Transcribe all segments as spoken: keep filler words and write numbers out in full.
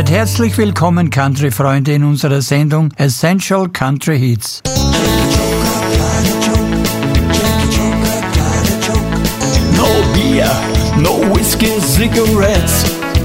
Seid herzlich willkommen, Country-Freunde, in unserer Sendung Essential Country Hits. No beer, no whiskey, cigarettes.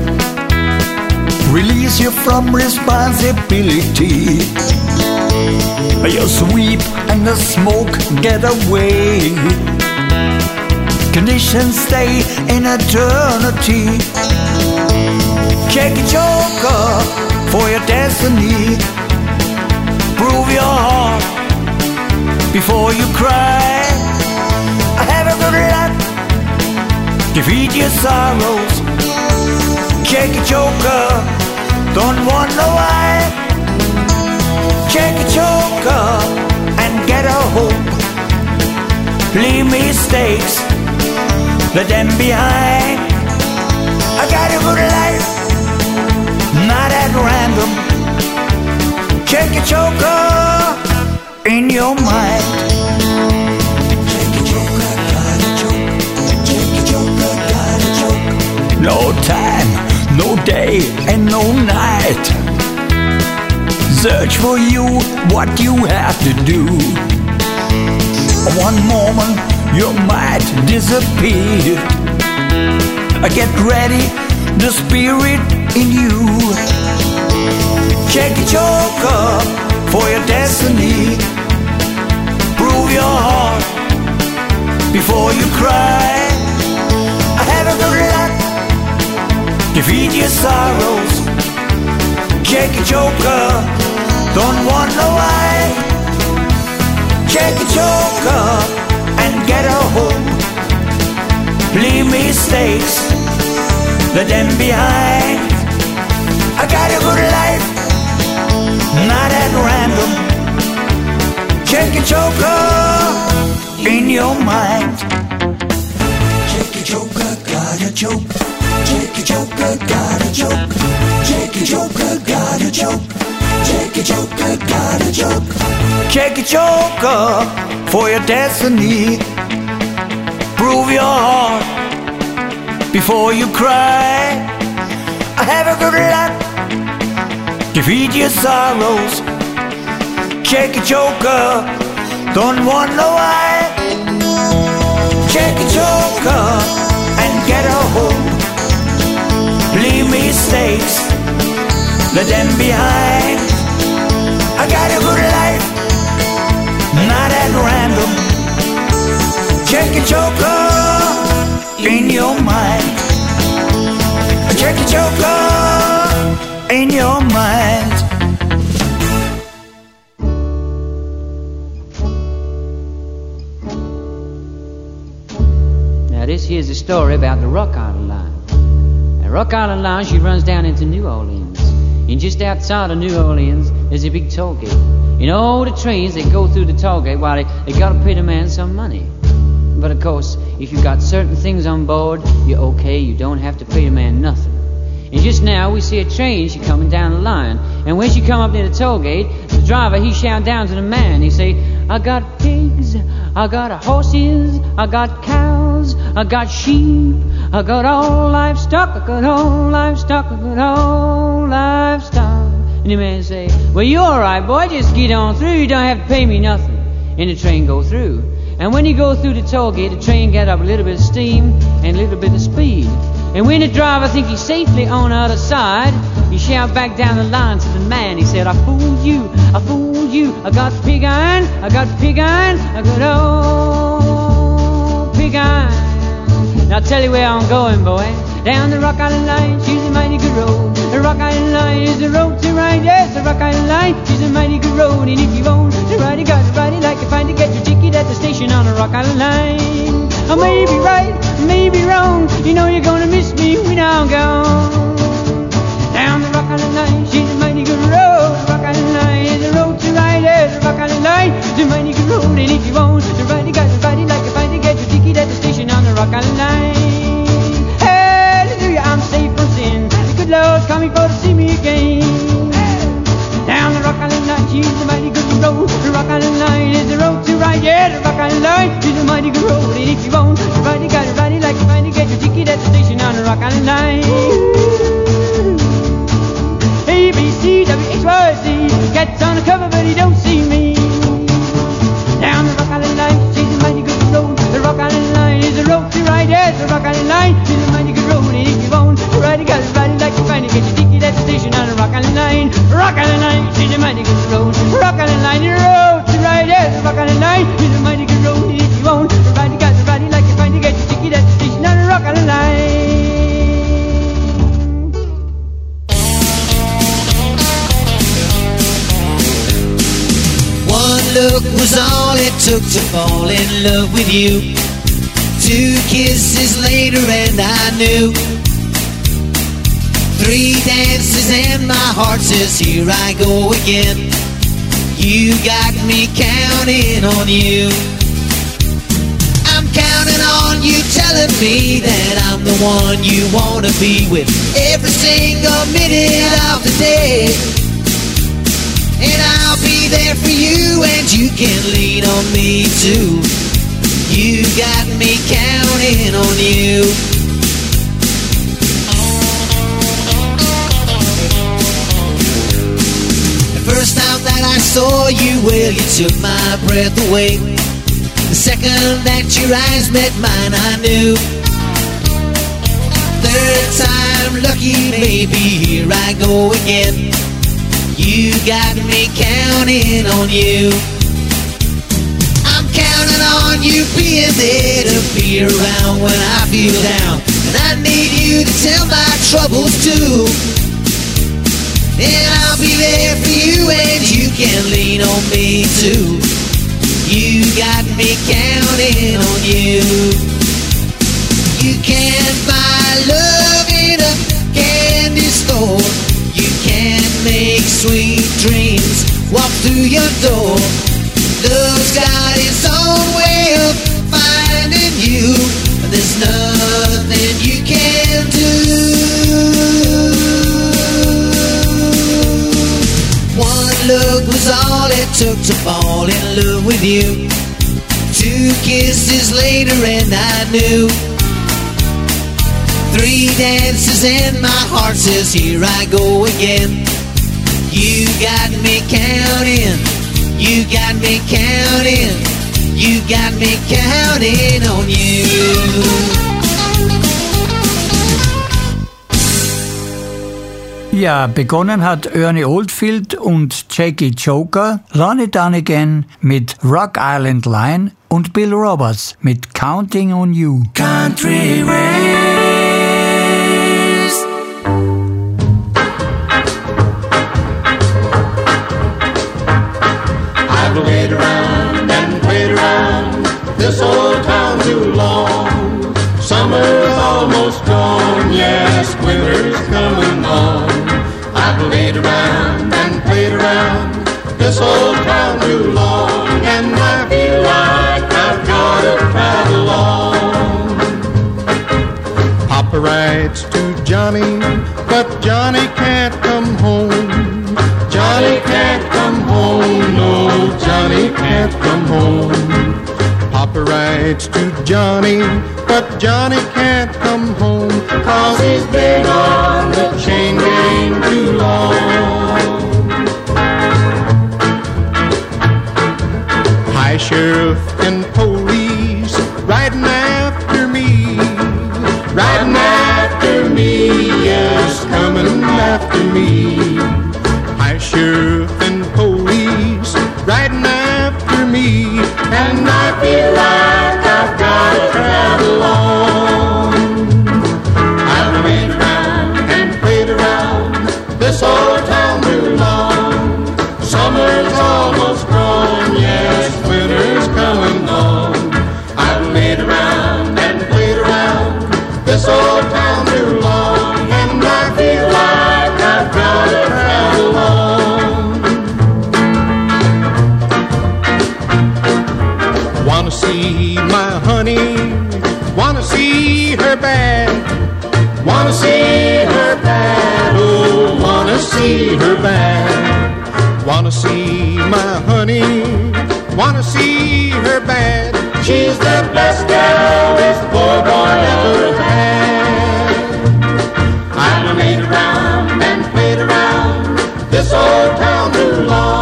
Release you from responsibility. You sweep and the smoke get away. Conditions stay in eternity. Check a joker for your destiny. Prove your heart before you cry. Have a good luck, defeat your sorrows. Check a joker, don't wonder why. Check a joker and get a hope. Leave mistakes, let them behind. I got a good life, not at random. Check a joker in your mind. Check a joker, got a joke. Check a joker, got a joke. No time, no day and no night. Search for you what you have to do. One moment you might disappear. Get ready, the spirit in you. Check a joker for your destiny. Prove your heart before you cry. Have a good luck, defeat your sorrows. Check a joker, don't wonder why. Check a joker and get a hope. Leave mistakes, let them behind. I got a good life, not at random. Check a joker in your mind. Check a joker, got a joke. Check a joker, got a joke. Check a joker, got a joke. Check a joker, got a joke. Check a joker for your destiny. Prove your heart before you cry. Have a good luck, defeat your sorrows. Check a joker, don't wonder why. Check a joker and get a hope. Leave mistakes, let them behind. I got a good life, not at random. Check a joker in your mind. Check a joker in your mind. Now this here's a story about the Rock Island Line. The Rock Island Line, she runs down into New Orleans. And just outside of New Orleans, there's a big toll gate. You know, all the trains, they go through the toll gate while they, they gotta pay the man some money. But of course, if you got certain things on board, you're okay, you don't have to pay the man nothing. And just now, we see a train, she coming down the line. And when she come up near the toll gate, the driver, he shout down to the man. He say, I got pigs, I got horses, I got cows, I got sheep, I got all livestock, I got all livestock, I got all livestock. And the man say, well, you all right, boy, just get on through, you don't have to pay me nothing. And the train go through. And when you go through the toll gate, the train get up a little bit of steam and a little bit of speed. And when the driver think he's safely on the other side, he shout back down the line to the man. He said, I fooled you, I fooled you. I got pig iron, I got pig iron, I got old pig iron. Now I'll tell you where I'm going, boy. Down the Rock Island Line, she's a mighty good road. The Rock Island Line is the road to ride. Yes, the Rock Island Line, she's a mighty good road. And if you own to ride, you got to ride it like you find to get your ticket at the station on the Rock Island Line. I may be right, may be wrong. You know you're gonna miss me when I'm gone. Down the Rock Island Line, she's a mighty good road. The Rock Island Line is the road to ride. Yes, the Rock Island Line is a mighty good road. And if you own to ride, you got to ride it like you find to get your ticket at the station on the Rock Island Line. Hallelujah, I'm safe from sin. The good Lord's coming for to see me again. Down the Rock Island Line, she's a mighty good road. The Rock Island Line is the road to ride. Yeah, the Rock Island Line is a mighty good road. And if you want to ride, you got to ride it like you find to get your ticket at the station on the Rock Island Line. gets on the cover, but he don't see me. Down the Rock Island Line, she's a mighty good road. The Rock Island Line is a road to ride. Yes, the Rock Island Line is a mighty good road. And if you want to ride, you gotta ride it like you find it. Get your ticket at the station on the Rock Island Line. Rock Island Line, she's a mighty good road. Rock Island Line is a road to ride. Yes, the Rock Island Line is a mighty good road. And if you want to ride, you gotta ride it like you find it. Get your ticket at the station on the Rock Island Line. One look was all it took to fall in love with you. Two kisses later and I knew. Three dances and my heart says here I go again. You got me counting on you. I'm counting on you telling me that I'm the one you wanna be with every single minute of the day. And I'll be there for you and you can lean on me too. You got me counting on you. The first time that I saw you, well, you took my breath away. The second that your eyes met mine, I knew. Third time lucky, maybe here I go again. You got me counting on you. I'm counting on you being there to be around when I feel down. And I need you to tell my troubles too. And I'll be there for you and you can lean on me too. You got me counting on you. You can't buy love in a candy store. You can't make sweet dreams walk through your door. Love's got its own way of finding you. There's nothing you can do. One look was all it took to fall in love with you. Two kisses later and I knew. Three dances and my heart says here I go again. You got me counting, you got me counting, you got me counting on you. Ja, begonnen hat Ernie Oldfield und Jackie Joker, Run It Down Again mit Rock Island Line und Bill Roberts mit Counting on You. Country Ways. I've played around and played around this old town too long. Summer's almost gone, yes, winter's coming on. I've played around and played around this old town too long, and I feel like I've got to travel on. Papa writes to Johnny, but Johnny can't come home. Johnny can't come home, no, Johnny can't come home. Papa writes to Johnny, but Johnny can't come home, 'cause he's been on the chain gang too long. High sheriff and police riding after me, riding after me, yes, coming after me. High sheriff and police riding after me, and I feel like I've got to travel on. I've played around and played around this old town too long. Summer's almost gone, yes, winter's coming on. I've played around and played around this old town too long, and I feel like I've got to travel on. Wanna see my honey, wanna see her bad, wanna see her bad, oh, wanna see her bad. Wanna see my honey, wanna see her bad. She's the best gal this poor boy ever had. I've played around and played around this old town too long.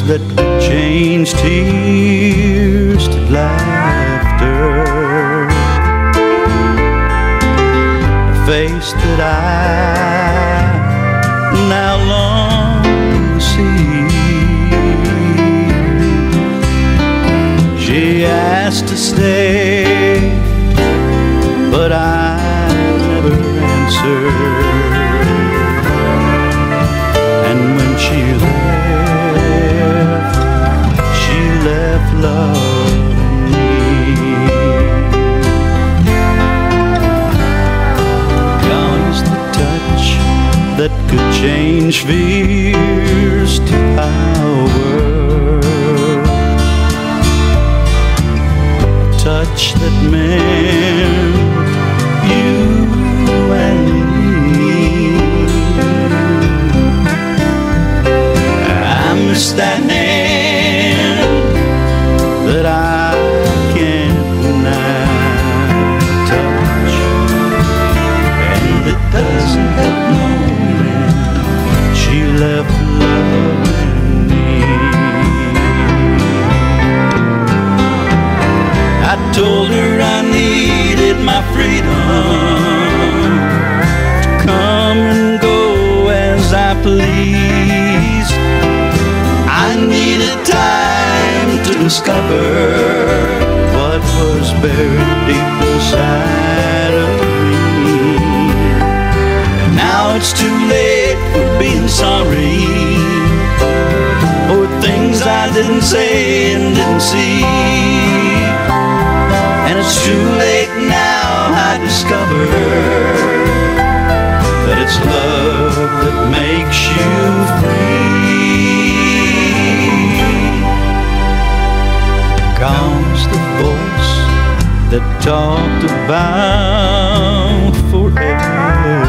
that could change tears to laughter. A face that I now long to see. She asked to stay, but I never answered. And when she left, she left love in me. Gone is the touch that could change fears to power. A touch that meant you and me. I miss that hand that I can't now touch, and it doesn't help knowing she left love in me. I told her I needed my freedom to come and go as I pleased. I needed time to discover what was buried deep inside of me. And now it's too late for being sorry for things I didn't say and didn't see. And it's too late now, I discover that it's love that makes you free. Comes the voice that talked about forever.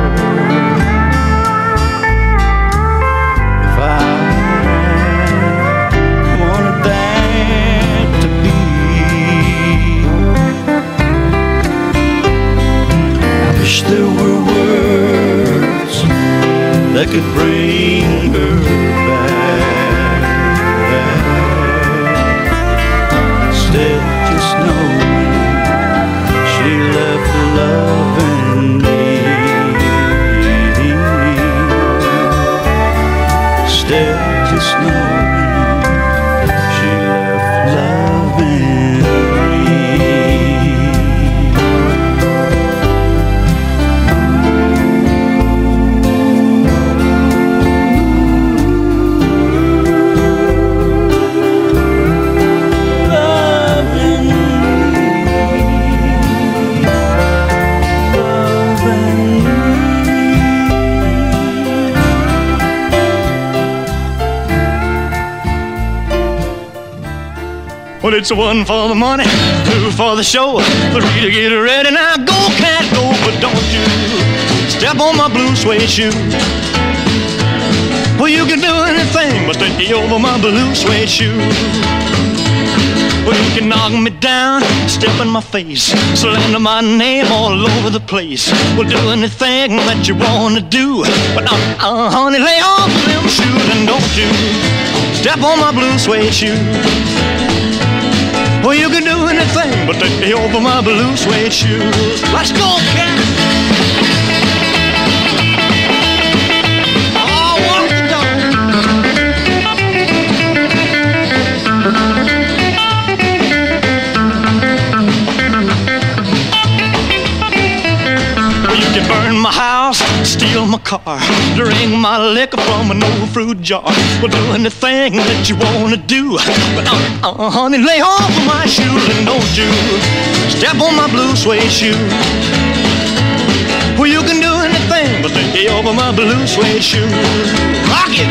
If I wanted that to be, I wish there were words that could bring her back. Instead, just knowing she left love in me. Instead, just knowing she left love in me. Well, it's one for the money, two for the show, three to get ready. Now go, cat, go, but don't you step on my blue suede shoe. Well, you can do anything but take me over my blue suede shoe. Well, you can knock me down, step in my face, slander my name all over the place. Well, do anything that you wanna do, but uh, uh, honey, lay off them shoes and don't you step on my blue suede shoe. Well, you can do anything but take me over my blue suede shoes. Let's go, cat! Oh, walk the dog. Well, you can burn my house, steal my car, drink my liquor from an old fruit jar. Well, do anything that you wanna do, but uh, uh, honey, lay off of my shoes and don't you step on my blue suede shoe. Well, you can do anything but lay over my blue suede shoe. Rock it!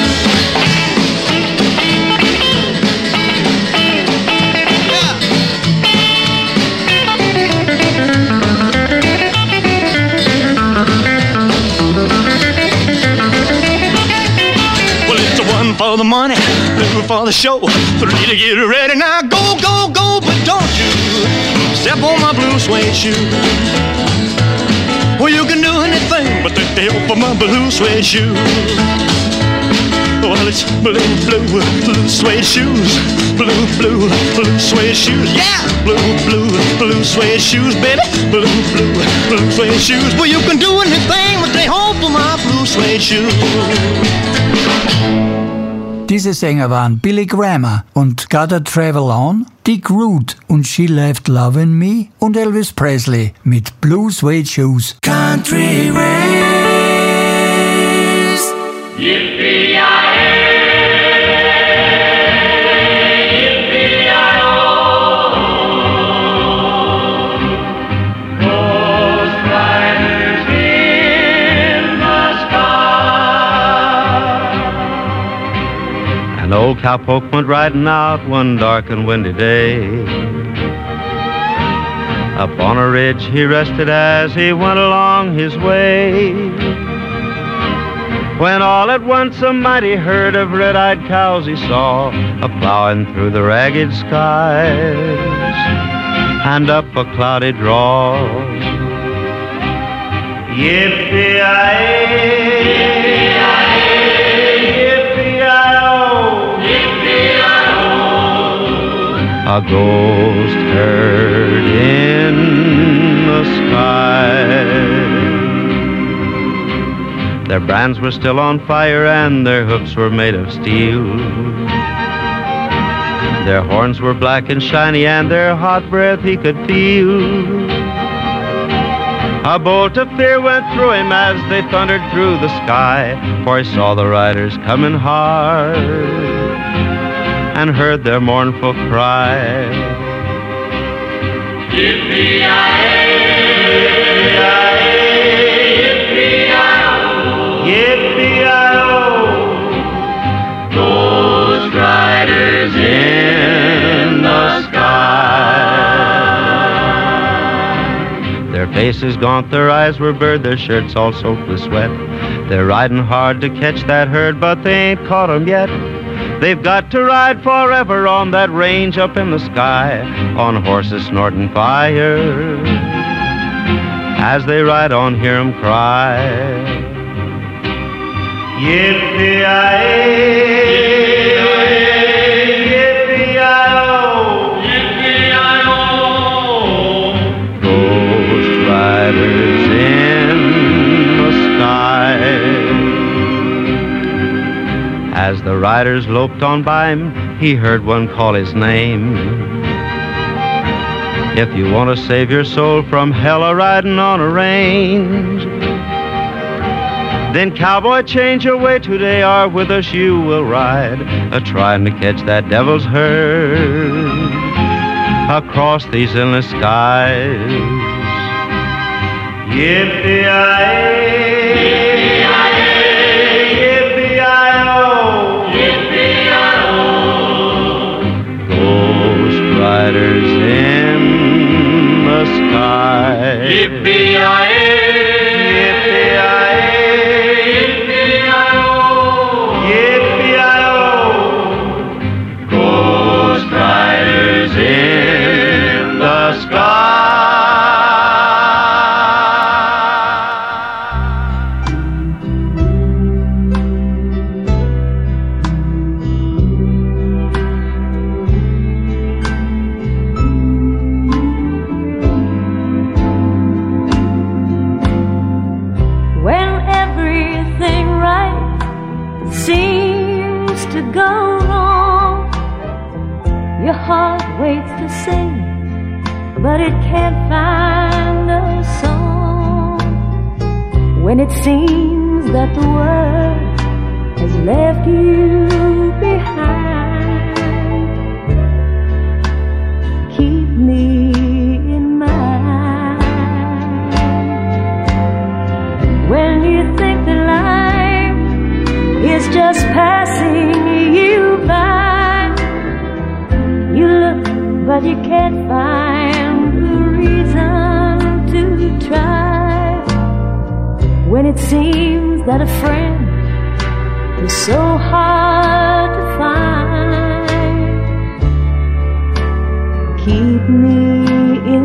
For the money, two for the show, three to get ready. Now go, go, go, but don't you step on my blue suede shoe. Well, you can do anything but take the help of my blue suede shoe. Well, it's blue, blue, blue suede shoes. Blue, blue, blue suede shoes. Yeah! Blue, blue, blue suede shoes, baby. Blue, blue, blue suede shoes. Well, you can do anything but stay home for my blue suede shoes. Diese Sänger waren Billy Graham und Gotta Travel On, Dick Root und She Left Lovin' Me und Elvis Presley mit Blue Suede Shoes. Country ways. Yippee-yi-hey, yippee-yi-oh. Ghost riders in the sky. An old cowpoke went riding out one dark and windy day. Up on a ridge he rested as he went along his way. When all at once a mighty herd of red-eyed cows he saw a-plowing through the ragged skies and up a cloudy draw. Yippee-yi-hey, a ghost herd in the sky. Their brands were still on fire and their hoofs were made of steel. Their horns were black and shiny and their hot breath he could feel. A bolt of fear went through him as they thundered through the sky, for he saw the riders coming hard and heard their mournful cry. Yippee-yi-hey, yippee-yi-oh, Yippee-yi-oh, Ghost riders in the sky. their faces gaunt, their eyes were blurred, their shirts all soaked with sweat. They're riding hard to catch that herd, but they ain't caught 'em yet. They've got to ride forever on that range up in the sky, on horses snorting fire. As they ride on, hear 'em cry. Yippee-yi-hey, yippee-yi-oh, Yippee-yi-oh, Ghost riders in the sky. As the riders loped on by him, he heard one call his name. If you want to save your soul from hell a-riding on a range, then cowboy, change your way today, or with us you will ride, a-trying to catch that devil's herd across these endless skies. Yippee-yi-hey, riders in the sky. Yippee-yi-hey, Yippee-yi-hey, yippee-yi-oh, Yippee-yi-oh, Ghost riders in the sky. Waits to sing, but it can't find a song. When it seems that the world has left you behind, keep me in mind. When you think that life is just passing you by, you look, but you can't find the reason to try. When it seems that a friend is so hard to find, keep me in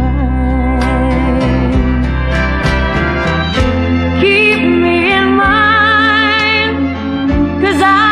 mind. Keep me in mind, 'cause I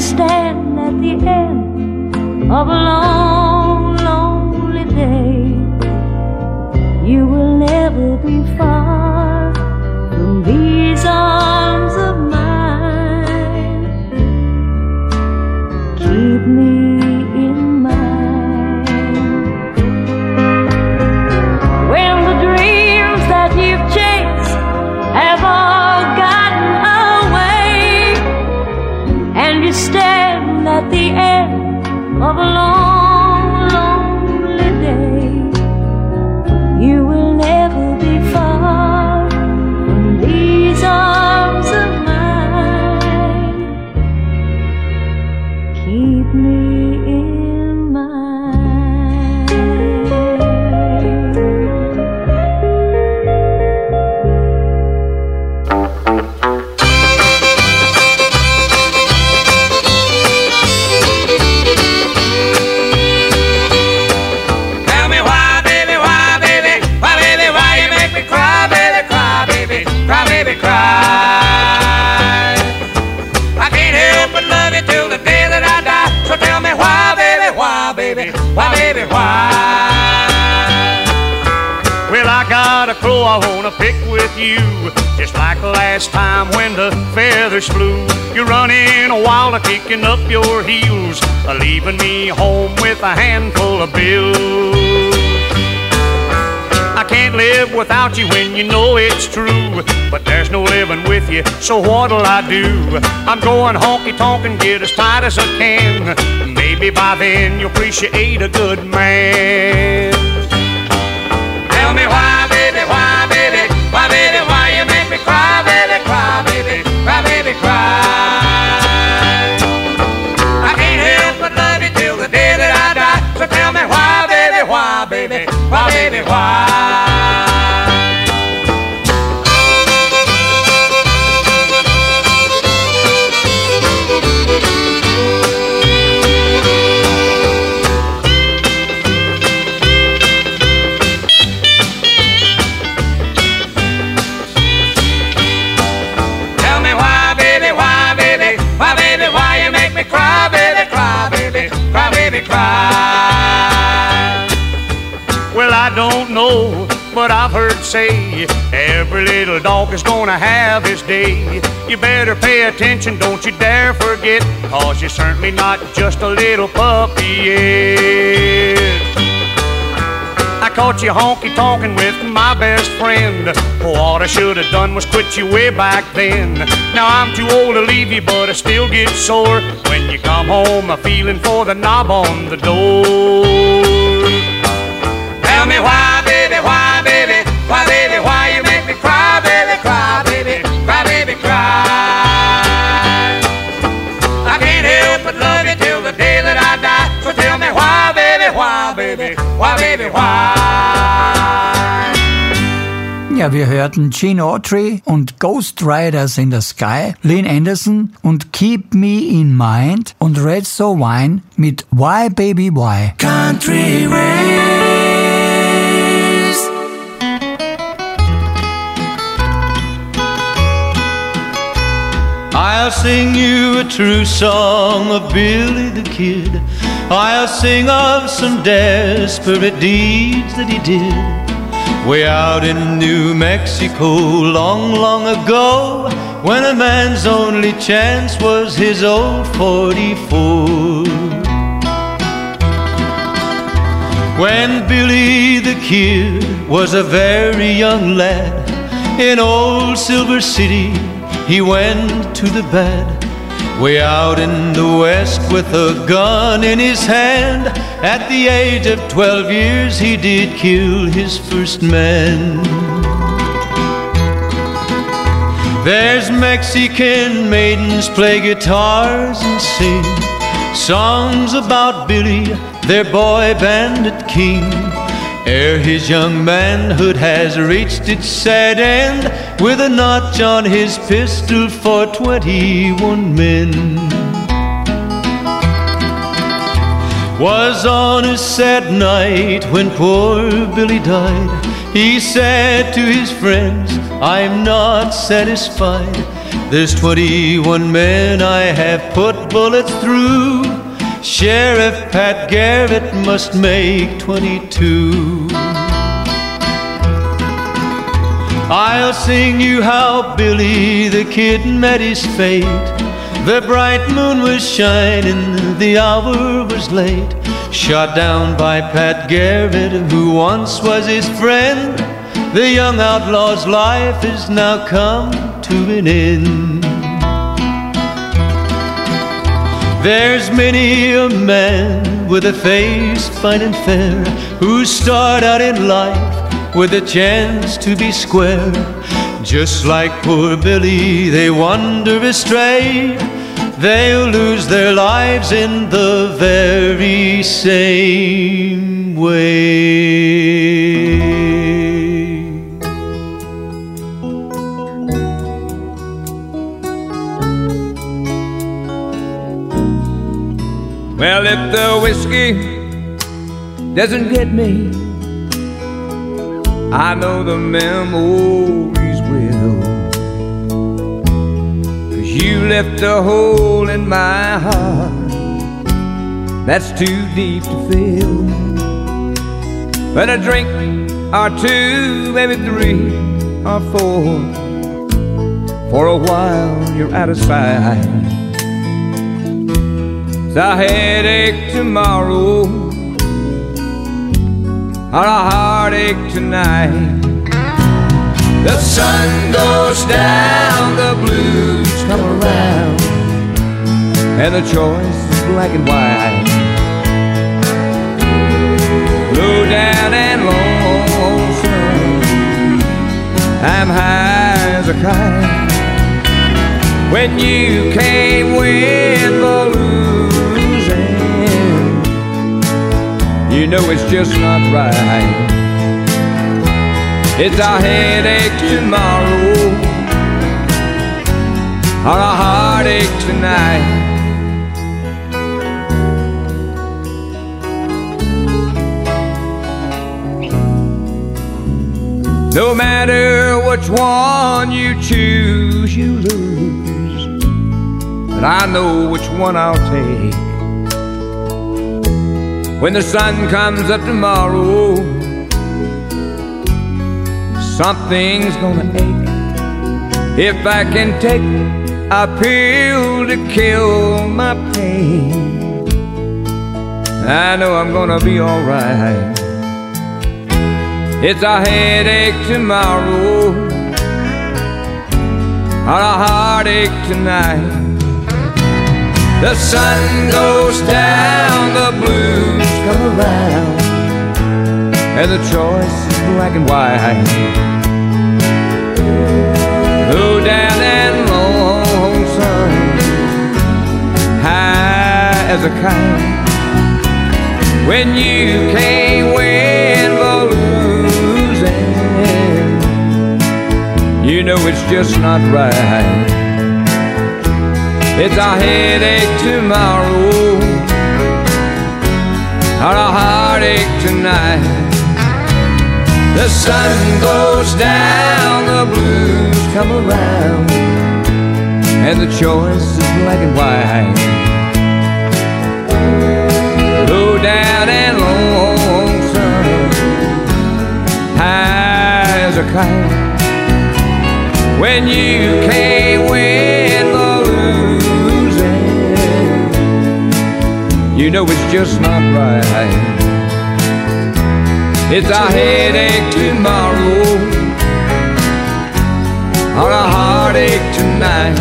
stand at the end of a long, lonely day. You will never be far from these arms of mine. Keep me in mind. When the dreams that you've chased have all gotten away, and you stand at the end of a long, lonely day, you will never be far from these arms of mine. Keep me in mind. Tell me why, baby, why, baby, why, baby, why you make me cry, baby, cry, baby, cry, baby, cry. I can't help but love you till the day that I die. So tell me why, baby, why, baby, why, baby, why? Well, I got a crow I wanna pick with you, just like last time when the feathers flew. You're running wild, kicking up your heels, leaving me home with a handful of bills. I can't live without you when you know it's true, but there's no living with you, so what'll I do? I'm going honky-tonk and get as tight as I can. Maybe by then you'll appreciate a good man. Tell me why, baby, why, baby, why, baby, why you make me cry, baby, cry, baby, cry, baby, cry. I can't help but love you till the day that I die. So tell me why, baby, why, baby, why, baby, why? Tell me why, baby, why, baby, why, baby, why you make me cry, baby, cry, baby, cry, baby, cry. Well, I don't know, but I've heard say every little dog is gonna have his day. You better pay attention, don't you dare forget, cause you're certainly not just a little puppy yet. I caught you honky-tonkin' with my best friend. What I should have done was quit you way back then. Now I'm too old to leave you, but I still get sore when you come home a feeling for the knob on the door. Tell me why, baby, why, baby, why, baby, why you make me cry, baby, cry, baby, cry, baby, cry. I can't help but love you till the day that I die. So tell me why, baby, why, baby, why, baby, why? Ja, wir hörten Gene Autry und Ghost Riders in the Sky, Lynn Anderson und Keep Me in Mind und Red So Wine mit Why Baby Why. Country Ways. I'll sing you a true song of Billy the Kid. I'll sing of some desperate deeds that he did way out in New Mexico long, long ago, when a man's only chance was his old forty-four. When Billy the Kid was a very young lad, in old Silver City he went to the bad, way out in the west with a gun in his hand. At the age of twelve years he did kill his first man. There's Mexican maidens play guitars and sing songs about Billy, their boy bandit king, ere his young manhood has reached its sad end, with a notch on his pistol for twenty-one men. Was on a sad night when poor Billy died. He said to his friends, I'm not satisfied. There's twenty-one men I have put bullets through. Sheriff Pat Garrett must make twenty-two. I'll sing you how Billy the Kid met his fate. The bright moon was shining, the hour was late. Shot down by Pat Garrett, who once was his friend. The young outlaw's life has now come to an end. There's many a man with a face fine and fair, who start out in life with a chance to be square. Just like poor Billy, they wander astray. They'll lose their lives in the very same way. Well, if the whiskey doesn't get me, I know the memories will. 'Cause you left a hole in my heart that's too deep to fill. But a drink or two, maybe three or four, for a while you're out of sight. It's a headache tomorrow or a heartache tonight. The sun goes down, the blues come around, and the choice is black and white. Low down and lonesome, I'm high as a kite. When you can't win the losing, you know it's just not right. It's a headache tomorrow or a heartache tonight. No matter which one you choose, you lose. But I know which one I'll take. When the sun comes up tomorrow, something's gonna ache. If I can take a pill to kill my pain, I know I'm gonna be alright. It's a headache tomorrow or a heartache tonight. The sun goes down, the blues come around, and the choice is black and white. Low down and lonesome, high as a kite. When you can't win the losing, you know it's just not right. It's a headache tomorrow or a heartache tonight. The sun goes down, the blues come around, and the choice is black and white. Low down and lonesome, high as a kite. When you can't win the losing, you know it's just not right. It's a headache tomorrow or a heartache tonight.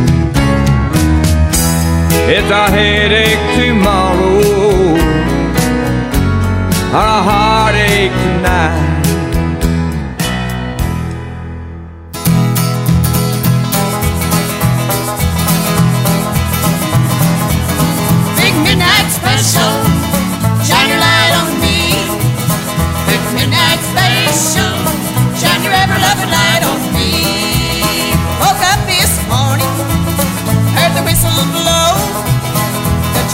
It's a headache tomorrow or a heartache tonight. Big midnight special, shine your light on me. Big midnight special, shine your ever loving light on me. Woke up this morning, heard the whistle blow. The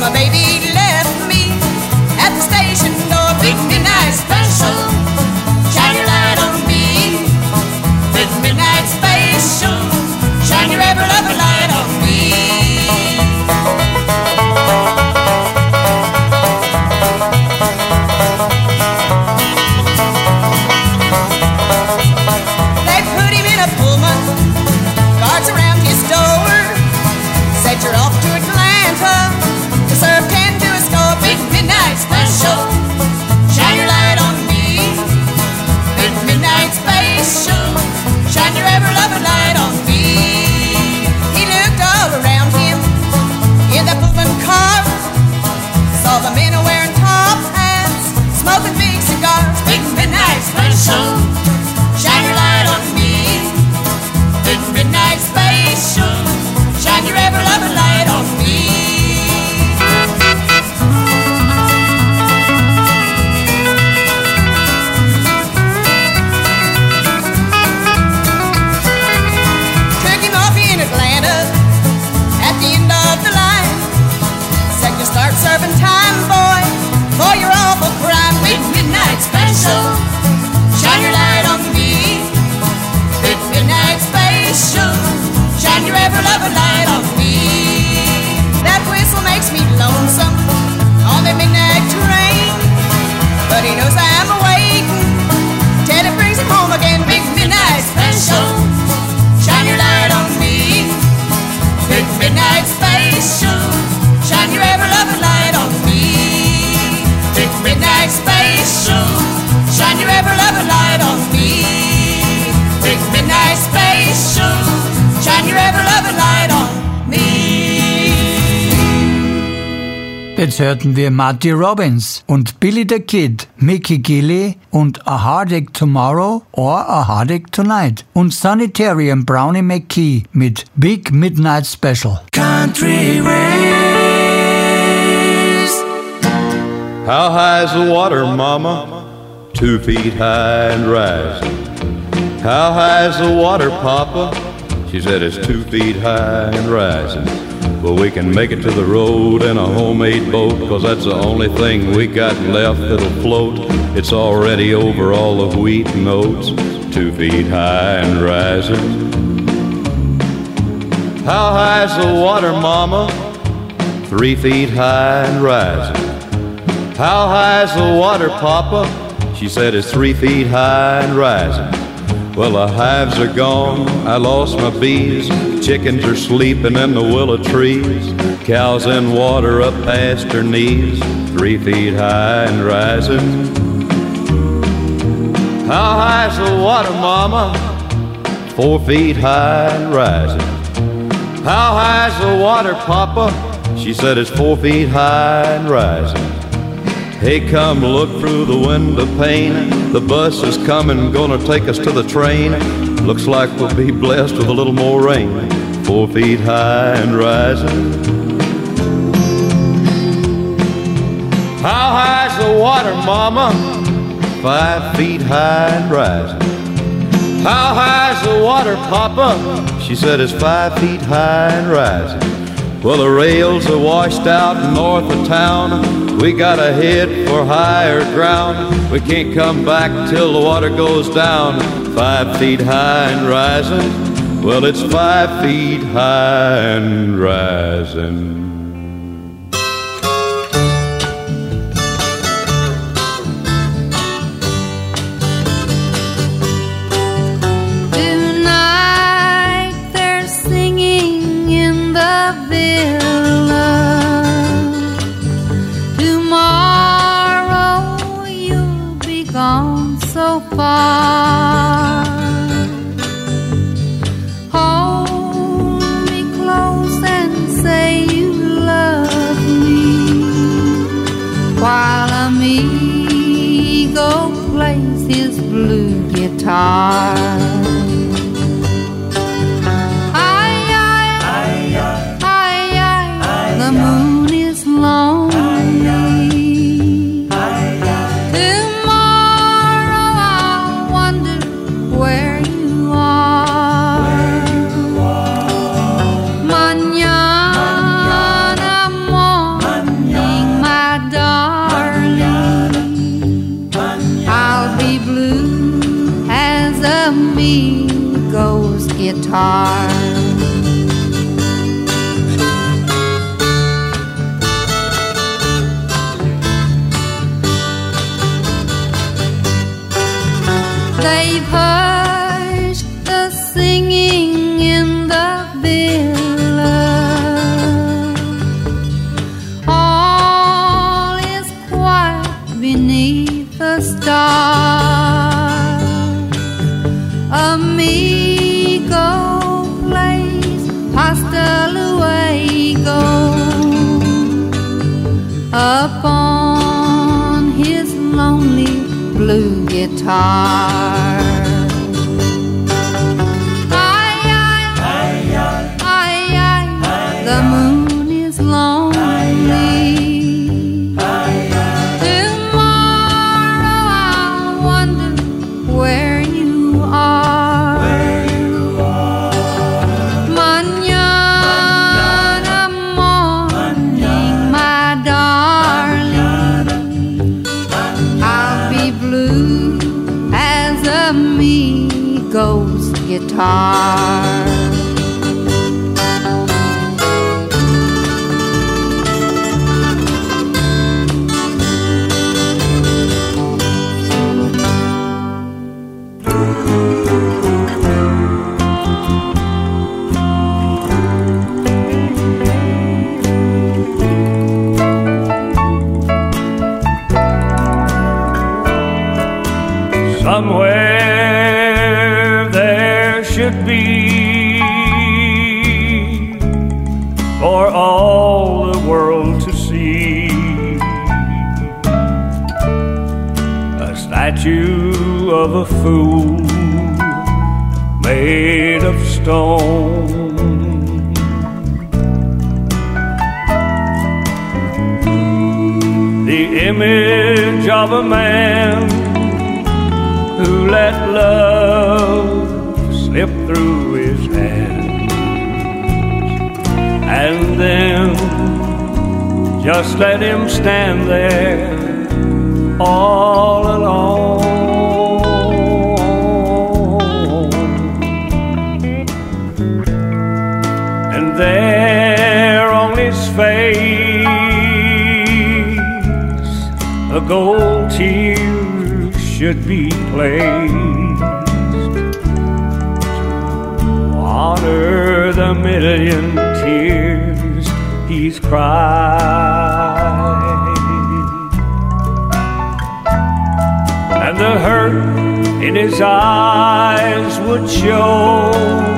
My baby left me at the station door. Big midnight special, shine your light on me. Big midnight special, shine your ever loving light on me. They put him in a Pullman, guards around his door. Said you're off to Atlanta to serve ten to a score. Big midnight special, shine your light on me. Big midnight special, shine your ever loving light on me. He looked all around him in the Pullman car, saw the men are wearing top hats, smoking big cigars. Big midnight special, shine your light on me. Big midnight special, shine your ever loving light on me. Took him off in Atlanta at the end of the line. Said you start serving time, boy, for your awful crime. Big midnight special, shine your light on me. Big midnight special, shine your ever loving light on me. That whistle makes me lonesome on the midnight train, but he knows I'm awaiting till it brings him home again. Big midnight special, shine your light on me. Big midnight special, shine your ever loving light on me. Big midnight special, shine your ever loving light on me. Big midnight special, shine your ever loving light on me. Jetzt hörten wir Marty Robbins und Billy the Kid, Mickey Gilley und A Heartache Tomorrow or A Heartache Tonight und Sanitary und Brownie McKee mit Big Midnight Special. Country ways. How high is the water, Mama? Two feet high and rising. How high is the water, Papa? She said it's two feet high and rising. Well, we can make it to the road in a homemade boat, 'cause that's the only thing we got left that'll float. It's already over all the wheat and oats, two feet high and rising. How high is the water, Mama? Three feet high and rising. How high is the water, Papa? She said it's three feet high and rising. Well, the hives are gone, I lost my bees. Chickens are sleeping in the willow trees. Cows in water up past her knees, three feet high and rising. How high is the water, Mama? Four feet high and rising. How high is the water, Papa? She said it's four feet high and rising. Hey, come look through the window pane. The bus is coming, gonna take us to the train. Looks like we'll be blessed with a little more rain. Four feet high and rising. How high's the water, Mama? Five feet high and rising. How high's the water, Papa? She said it's five feet high and rising. Well, the rails are washed out north of town. We gotta head for higher ground. We can't come back till the water goes down. Five feet high and rising. Well, it's five feet high and rising. Tonight they're singing in the villa. Tomorrow you'll be gone so far. Hold me close and say you love me, while amigo plays his blue guitar. Ay, ay, ay, ay, ay, the moon is lonely. Tomorrow I'll wonder where you are. Mañana, amor, amigo's guitar. They've hushed the singing in the villa. All is quiet beneath the stars. Amigo plays hasta luego upon his lonely blue guitar. Aye, aye, aye, aye, aye, aye, the moon is lonely. Aye, aye. Tomorrow I'll wonder where you are. Where you are. Mañana morning, my darling, I'll be blue as amigo's guitar. Somewhere there should be, for all the world to see, a statue of a fool made of stone. The image of a man who let love slip through his hands, and then just let him stand there all alone. And there on his face a gold tear should be placed to honor the million tears he's cried, and the hurt in his eyes would show,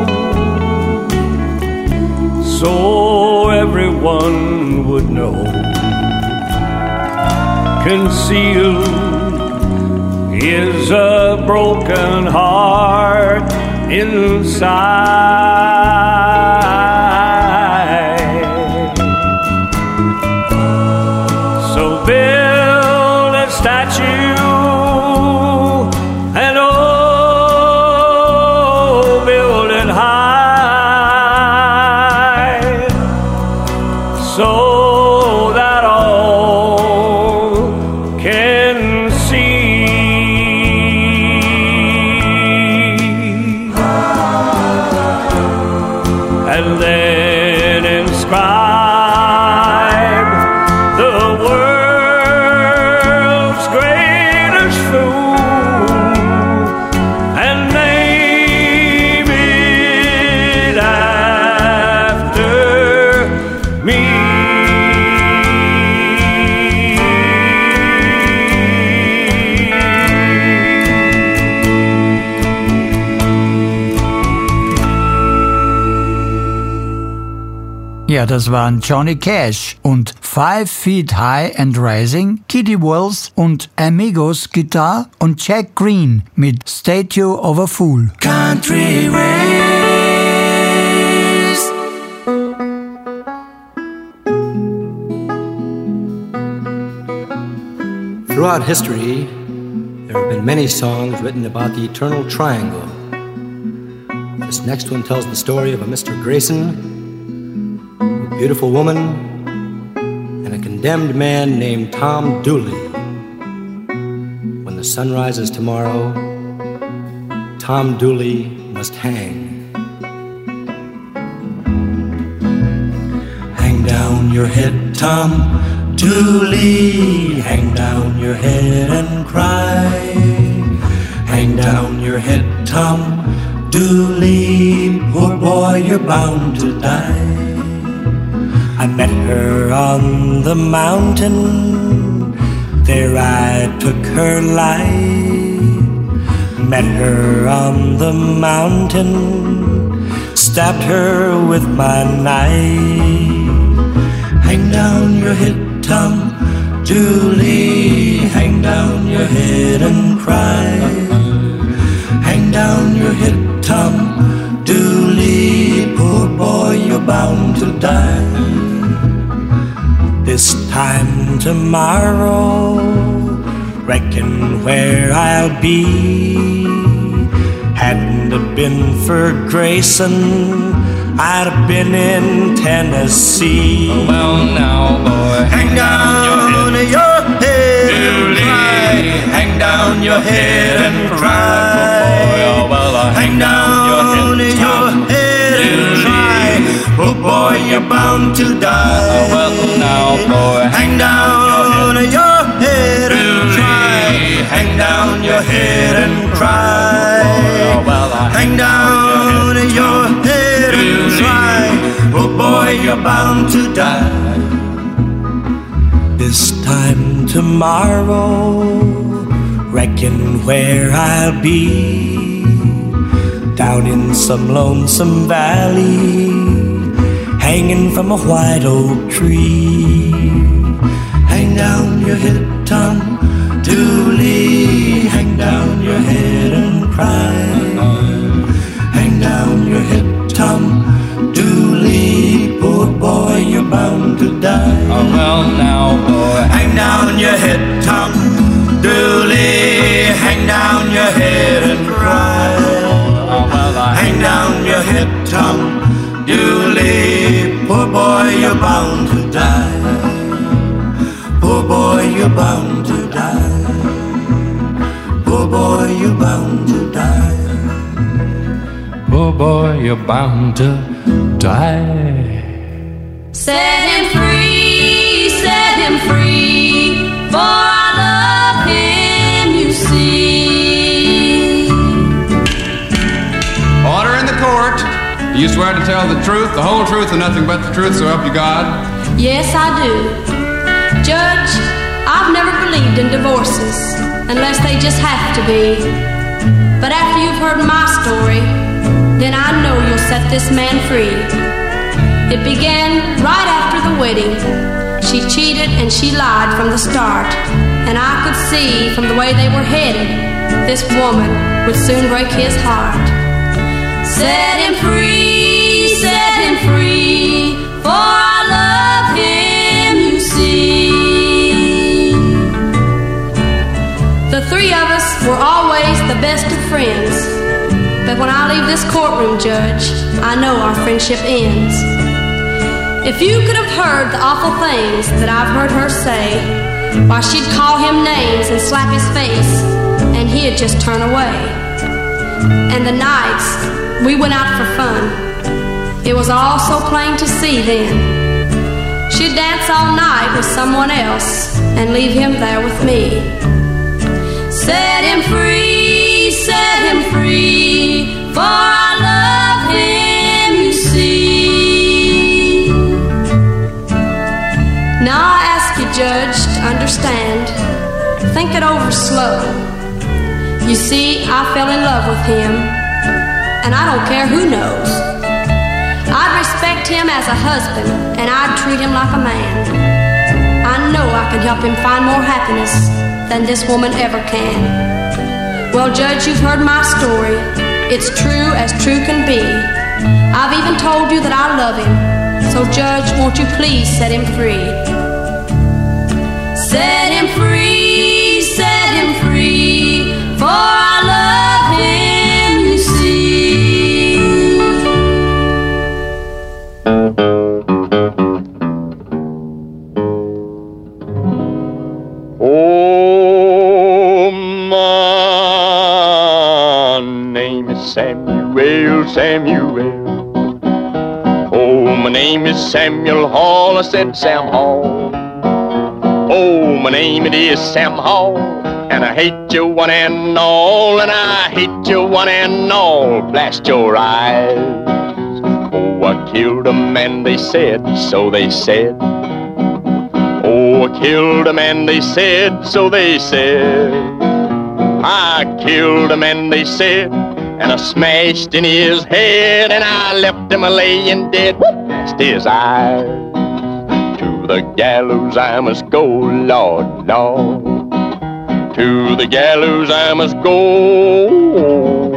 so everyone would know. Concealed is a broken heart inside. So build a statue, and oh, build it high, so that all can see. And then inscribe the world's greatest fool and name it after me. Ja, das waren Johnny Cash und Five Feet High and Rising, Kitty Wells und Amigos Guitar und Jack Green mit Statue of a Fool. Country ways. Throughout history, there have been many songs written about the eternal triangle. This next one tells the story of a Mister Grayson, a beautiful woman, and a condemned man named Tom Dooley. When the sun rises tomorrow, Tom Dooley must hang. Hang down your head, Tom Dooley, hang down your head and cry. Hang down your head, Tom Dooley, poor boy, you're bound to die. I met her on the mountain, there I took her life. Met her on the mountain, stabbed her with my knife. Hang down your head, Tom Dooley, hang down your head and cry. Hang down your head, Tom Dooley, poor boy, you're bound to die. This time tomorrow, reckon where I'll be. Hadn't it been for Grayson, I'd have been in Tennessee. Oh, well, now, boy, hang down your head and cry. Hang down your head and cry. Hang down your head and cry. Oh boy, you're bound to die. Oh, well, now, boy, hang down your head and cry. Hang down your head and cry. Hang down your head and cry. Oh boy, you're bound to die. This time tomorrow, reckon where I'll be. Down in some lonesome valley, hanging from a white oak tree. Hang down your head, Tom Dooley, hang down your head and cry. Hang down your head, Tom Dooley, poor boy, you're bound to die. Oh, well, now, boy, hang down your head, Tom Dooley, hang down your head and cry. Oh, well, I hang down your head, Tom Dooley, poor boy, you're bound to die. Poor boy, you're bound to die. Poor boy, you're bound to die. Poor boy, you're bound to die. Set him free, set him free, for I love him, you see. Order in the court. You swear to tell the truth, the whole truth, and nothing but the truth, so help you God? Yes, I do. Judge, I've never believed in divorces, unless they just have to be. But after you've heard my story, then I know you'll set this man free. It began right after the wedding. She cheated and she lied from the start, and I could see from the way they were headed, this woman would soon break his heart. Set him free, set him free, for I love him, you see. The three of us were always the best of friends, but when I leave this courtroom, Judge, I know our friendship ends. If you could have heard the awful things that I've heard her say, why, she'd call him names and slap his face, and he'd just turn away. And the nights we went out for fun, it was all so plain to see then. She'd dance all night with someone else and leave him there with me. Set him free, set him free, for I love him, you see. Now I ask you, Judge, to understand, think it over slow. You see, I fell in love with him, and I don't care who knows. I'd respect him as a husband, and I'd treat him like a man. I know I can help him find more happiness than this woman ever can. Well, Judge, you've heard my story. It's true as true can be. I've even told you that I love him. So, Judge, won't you please set him free? Set him free, set him free, for I love him, you see. Oh, my name Samuel, Samuel. Oh, my name is Samuel Hall. I said Sam Hall. Oh, my name it is Sam Hall. And I hate you one and all. And I hate you one and all. Blast your eyes. Oh, I killed a man, they said, so they said. Oh, I killed a man, they said, so they said. I killed a man, they said, and I smashed in his head, and I left him a-laying dead. Blast his eyes. To the gallows I must go, Lord, Lord. To the gallows I must go.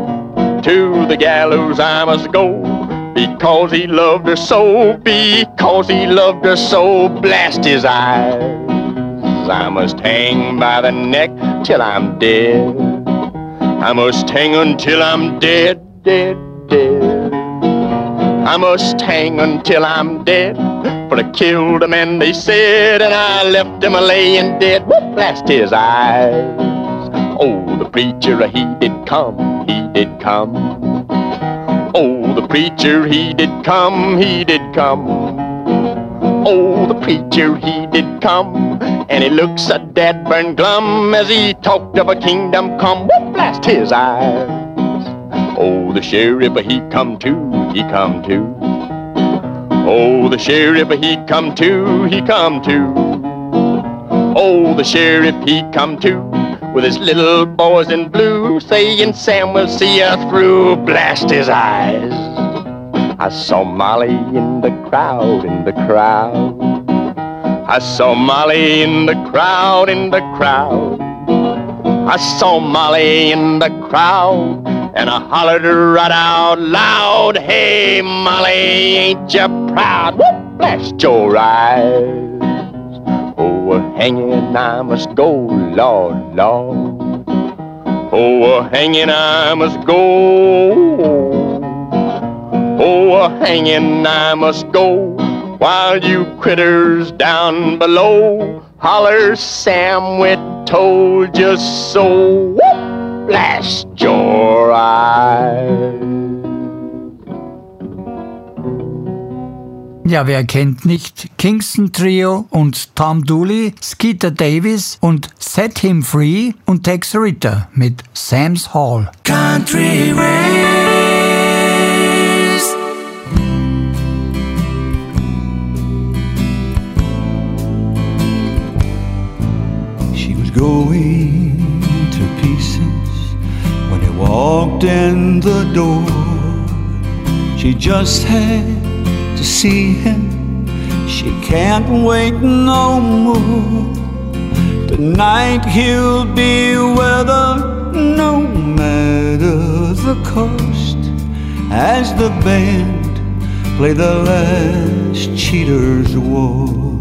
To the gallows I must go. Because he loved her so, because he loved her so, blast his eyes. I must hang by the neck till I'm dead. I must hang until I'm dead, dead, dead. I must hang until I'm dead. For I killed a man, they said, and I left him a-laying dead. Blast his eyes. Oh, the preacher, he did come, he did come. Oh, the preacher, he did come, he did come. Oh, the preacher, he did come. And he looks a dead burn glum as he talked of a kingdom come. Whoop, blast his eyes. Oh, the sheriff, he come too, he come too. Oh, the sheriff, he come too, he come too. Oh, the sheriff, he come too. With his little boys in blue, saying, Sam will see you through. Blast his eyes. I saw Molly in the crowd, in the crowd. I saw Molly in the crowd, in the crowd. I saw Molly in the crowd, and I hollered right out loud, hey, Molly, ain't you proud? Whoop, blast your eyes. Oh, hanging I must go, Lord, Lord. Oh, hanging I must go. Oh, hanging I must go. While you critters down below holler, Sam, we told you so. Whoop, blast your eyes. Ja, wer kennt nicht Kingston Trio und Tom Dooley, Skeeter Davis und Set Him Free und Tex Ritter mit Sam's Hall. Country ways. She was going to pieces when he walked in the door. She just had to see him, she can't wait no more. Tonight he'll be with her, no matter the cost, as the band play the last cheater's waltz.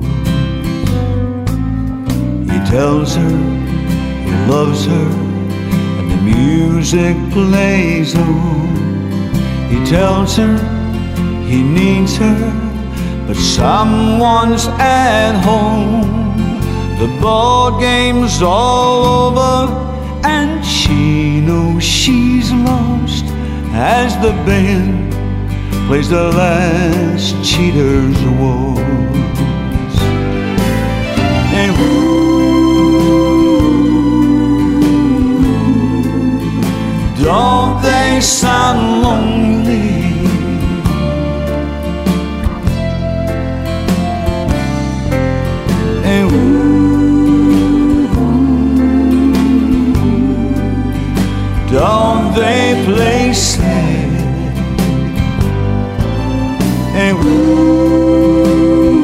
He tells her he loves her, and the music plays on. He tells her he needs her, but someone's at home. The ball game's all over, and she knows she's lost as the band plays the last cheater's waltz. And ooh, don't they sound lonely? And ooh, don't they play sad? And ooh,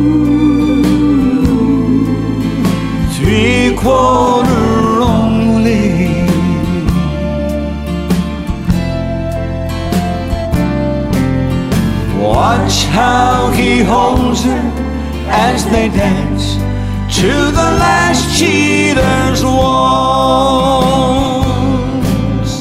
three quarter only. Watch how he holds her as they dance to the last cheater's waltz.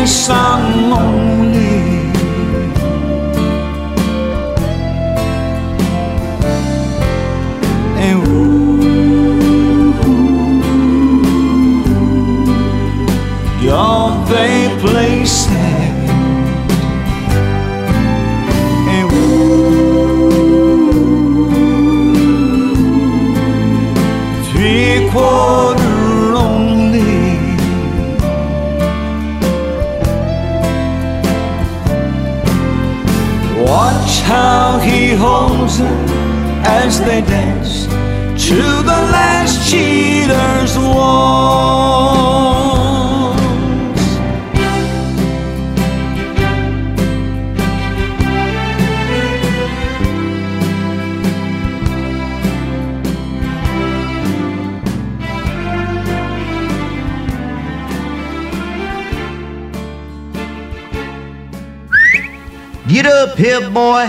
song only. And ooh, don't they play sad? And ooh, three quarter only. Watch how he holds her as they dance to the last cheater's waltz. Get up here, boy.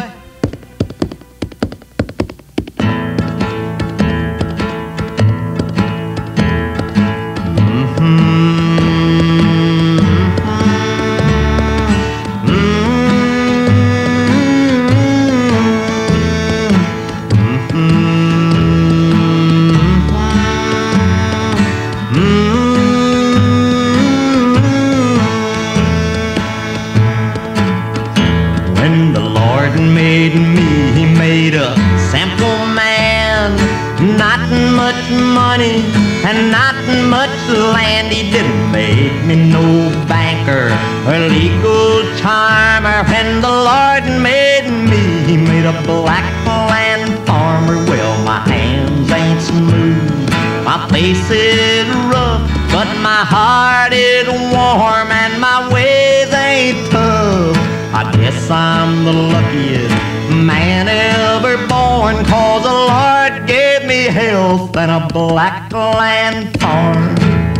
And not much land. He didn't make me no banker or legal charmer. When the Lord made me, He made a black land farmer. Well, my hands ain't smooth, my face is rough, but my heart is warm and my ways ain't tough. I guess I'm the luckiest man ever born, 'cause the Lord gave me health and a black land farm.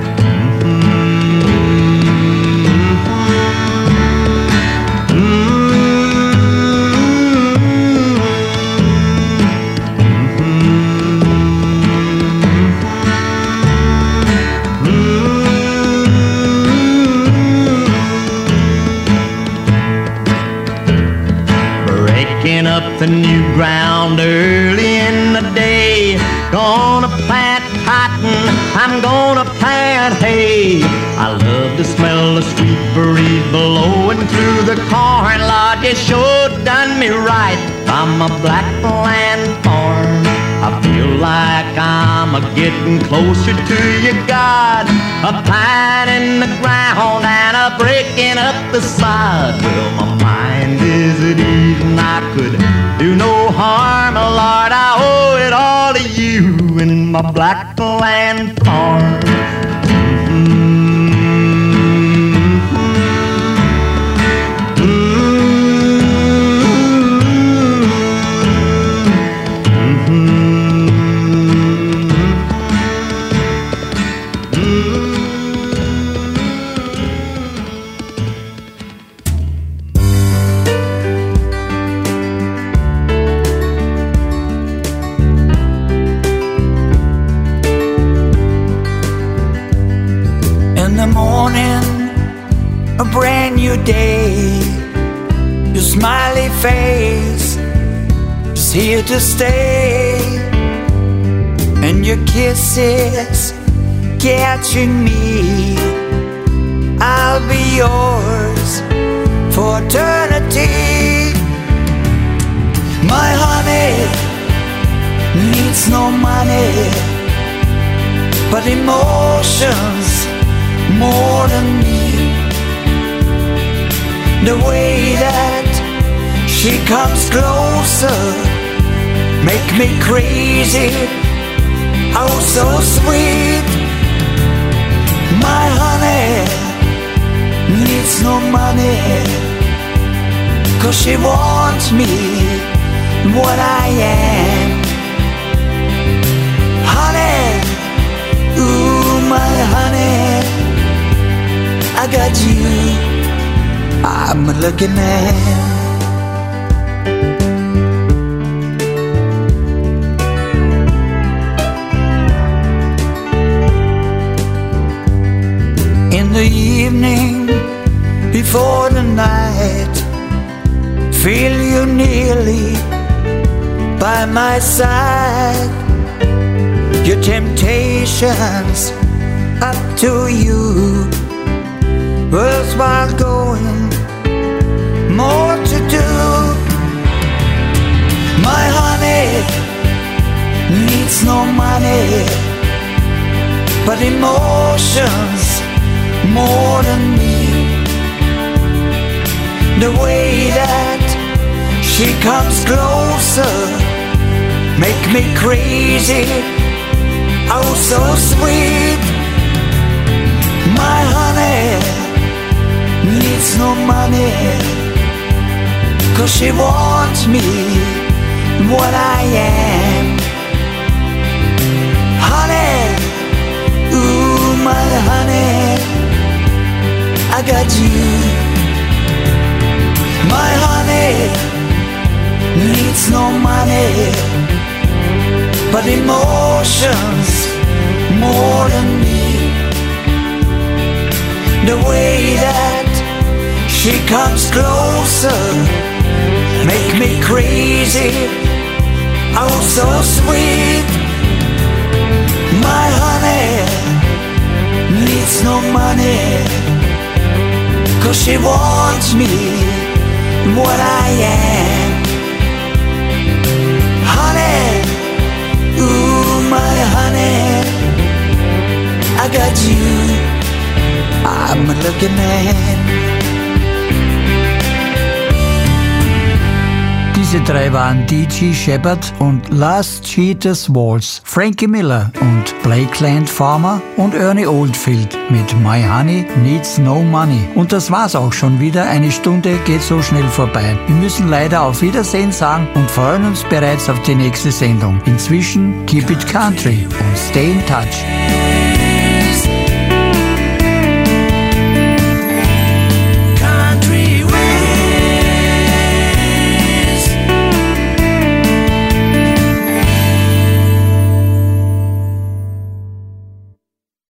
Up the new ground early in the day, gonna plant cotton, I'm gonna plant hay. I love to smell the sweet breeze blowing through the corn lot. It sure done me right, I'm a black land farm. I feel like I'm a getting closer to you, God, a pine in the ground and a breaking up the side. Well, my mind is at ease and I could do no harm, Lord. I owe it all to you and my black land farm. Day, your smiley face is here to stay, and your kisses catching me. I'll be yours for eternity. My honey needs no money, but emotions more than me. The way that she comes closer make me crazy, oh so sweet. My honey needs no money, 'cause she wants me what I am. Honey, ooh my honey, I got you, I'm a lucky man. In the evening, before the night. Feel you nearly by my side. Your temptations up to you. Worthwhile going, more to do. My honey needs no money, but emotions more than me. The way that she comes closer make me crazy, oh so sweet. My honey needs no money, 'cause she wants me what I am. Honey, ooh my honey, I got you. My honey needs no money, but emotions more than me. The way that she comes closer make me crazy, oh so sweet. My honey needs no money, 'cause she wants me what I am. Honey, ooh my honey, I got you. I'm a lucky man. Diese drei waren D G Shepard und Last Cheaters Waltz, Frankie Miller und Blakeland Farmer und Ernie Oldfield mit My Honey Needs No Money. Und das war's auch schon wieder. Eine Stunde geht so schnell vorbei. Wir müssen leider auf Wiedersehen sagen und freuen uns bereits auf die nächste Sendung. Inzwischen keep it country und stay in touch.